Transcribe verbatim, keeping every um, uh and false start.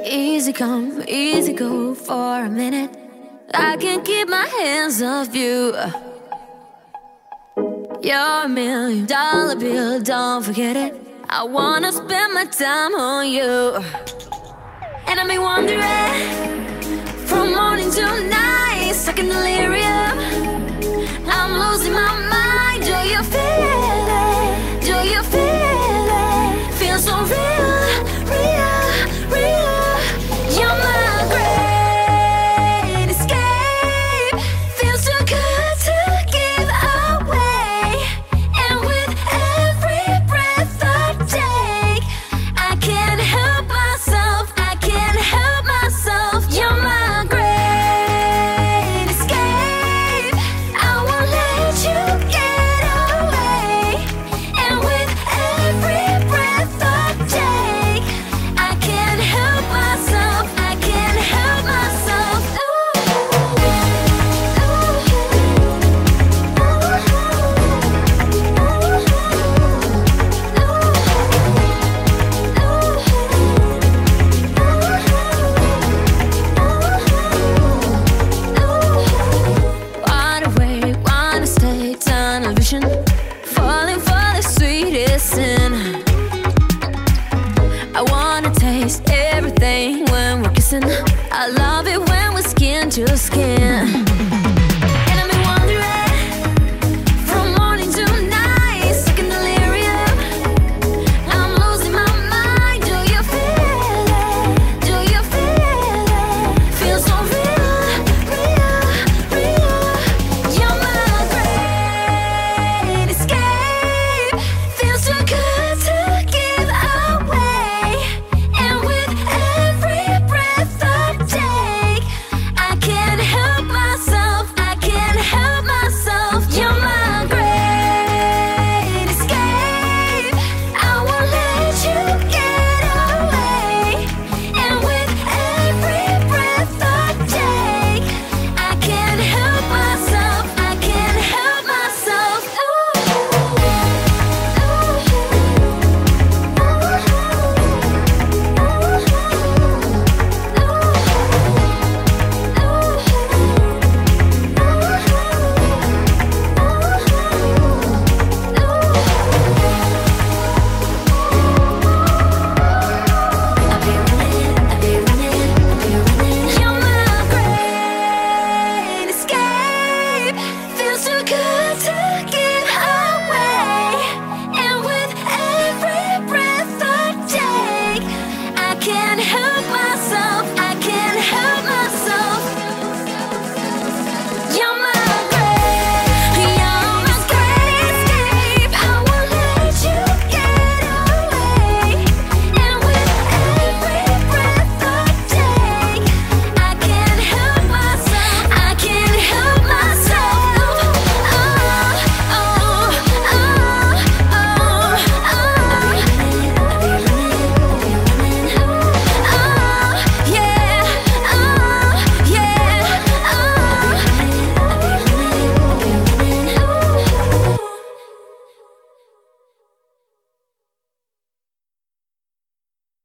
Easy come, easy go for a minute. I can't keep my hands off you. You're a million dollar bill, don't forget it. I wanna spend my time on you. And I've been wondering from morning till night, stuck in delirium. I'm losing my mind. Do you feel it? Do you feel it? Feels so real, real, real. You're my great escape. Feels so good to give away. And with every breath I take, I can't help myself. I can't help myself. You're my great escape. I won't let you get away. And with every breath I take, I can't help myself. I can't help myself. Wide awake, wanna stay, tunnel vision, falling for the sweetest sin. I wanna taste everything when we're kissing. I love it when we're skin to skin.